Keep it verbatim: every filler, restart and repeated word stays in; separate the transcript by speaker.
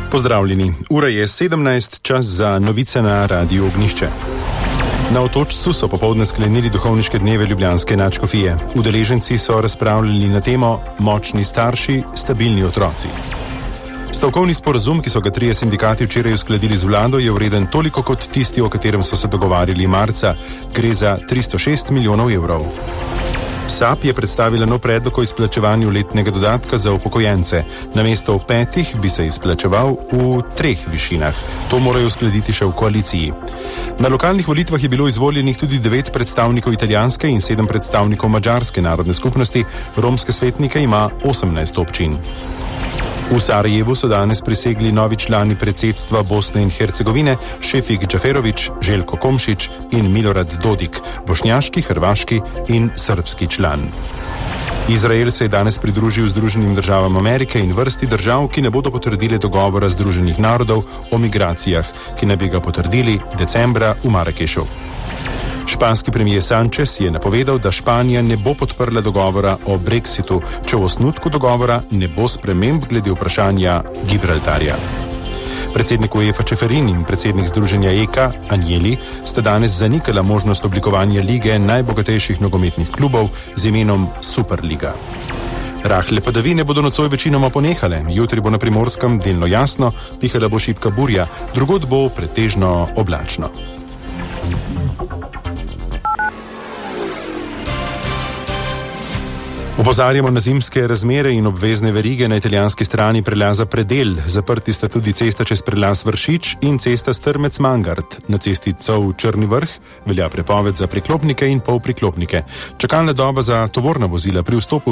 Speaker 1: Pozdravljeni, ura je sedemnajst, čas za novice na Radiu Ognjišče. Na Otočcu so popoldne sklenili duhovniške dneve ljubljanske nadškofije. Udeleženci so razpravljali na temo Močni starši, stabilni otroci. Stavkovni sporazum, ki so ga trije sindikati včeraj uskladili z vlado, je vreden toliko kot tisti, o katerem so se dogovarjali marca. Gre za tristo šest milijonov evrov. S A P je predstavila nov predlog o izplačevanju letnega dodatka za upokojence. Namesto v petih bi se izplačeval v treh višinah. To morajo uskladiti še v koaliciji. Na lokalnih volitvah je bilo izvoljenih tudi devet predstavnikov italijanske in sedem predstavnikov madžarske narodne skupnosti. Romske svetnike ima osemnajst občin. V Sarajevu so danes prisegli novi člani predsedstva Bosne in Hercegovine, Šefik Džaferović, Željko Komšić in Milorad Dodik, bošnjaški, hrvaški in srbski član. Izrael se je danes pridružil Združenim državam Amerike in vrsti držav, ki ne bodo potrdile dogovora Združenih narodov o migracijah, ki naj bi ga potrdili decembra v Marakešu. Španski premijer Sanchez je napovedal, da Španija ne bo podprla dogovora o Brexitu, če v osnutku dogovora ne bo sprememb glede vprašanja Gibraltarja. Predsednik UEFA Čeferin in predsednik združenja E K A Agnelli sta danes zanikala možnost oblikovanja lige najbogatejših nogometnih klubov z imenom Superliga. Rahle padavine bodo nocoj večinoma ponehale. Jutri bo na Primorskem delno jasno, pihala bo šibka burja, drugod bo pretežno oblačno. Opozarjamo na zimske razmere in obvezne verige na italijanski strani prelaza Predel. Zaprti sta tudi cesta čez prelaz Vršič in cesta Strmec-Mangart. Na cesti Cov Črni vrh velja prepoved za priklopnike in polpriklopnike. Čakalna doba za tovorna vozila pri vstopu